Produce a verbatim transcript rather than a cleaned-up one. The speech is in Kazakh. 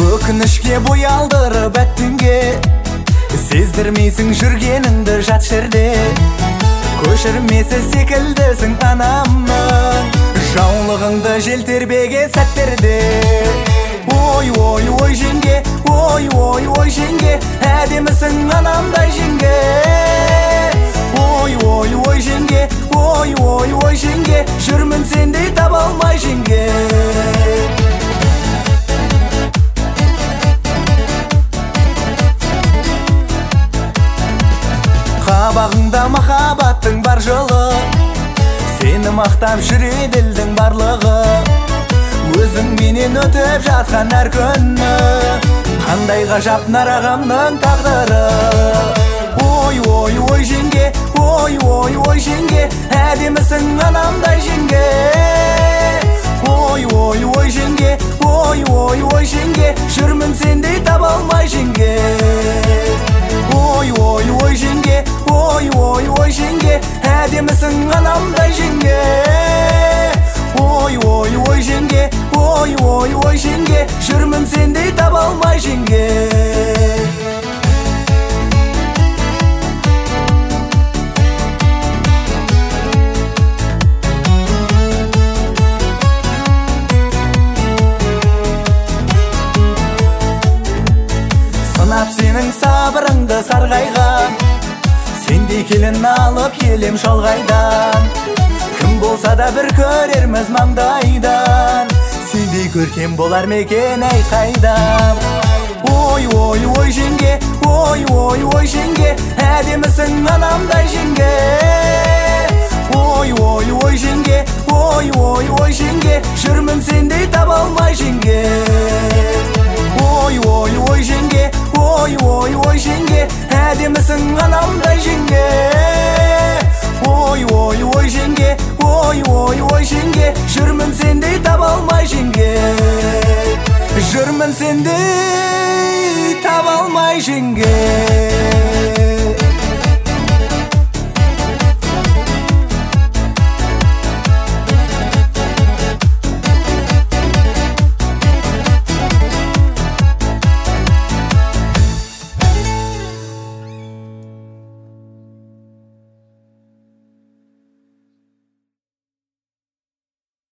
Өкінішке бой алдырып әттіңге, сездірмейсің жүргеніңді жат жерде. Көшірмесі секілдісің анамның, жаулығыңды жел тербеген сәттерде. Ой, ой, ой жеңге, ой, ой, ой жеңге, әдемісің анамдай жеңге. Ой, ой, ой жеңге, ой, ой, ой жеңге, жүрмін сендей таба алмай жеңге. Қабағыңда махаббаттың бар жолы, сені мақтап жүреді елдің барлығы. Өзіңменен өтіп жатқан әр күні, қандай ғажап нарағамның тағдыры. Ой, ой, ой жеңге, ой, ой, ой жеңге, әдемісің анамдай жеңге. Ой, ой, ой жеңге, ой, ой, ой жеңге, жүрмін сендей таба алмай жеңге. Ой, ой, ой жеңге, ой, ой, ой жеңге, әдемісің анамдай жеңге. Ой, ой, ой жеңге, ой, ой, ой жеңге, жүрмін сендей таба алмай жеңге. Сынап сенің сабырыңды сарғайға, сендей келін алып келем шалғайдан. Кім болса да бір көрерміз маңдайдан, сендей көркем болар мекен әй қайдам. Ой, ой, ой жеңге, ой, ой, ой жеңге, әдемісің анамдай жеңге. Ой, ой, ой жеңге, ой, ой, ой жеңге, жүрмін сендей таба алмай жеңге. Ой, ой, ой жеңге, ой, ой, ой жеңге, әдемісің анамдай жеңге. Ой, ой, ой жеңге, ой, ой, ой жеңге, жүрмін сендей таба алмай жеңге. Жүрмін сендей таба алмай жеңге.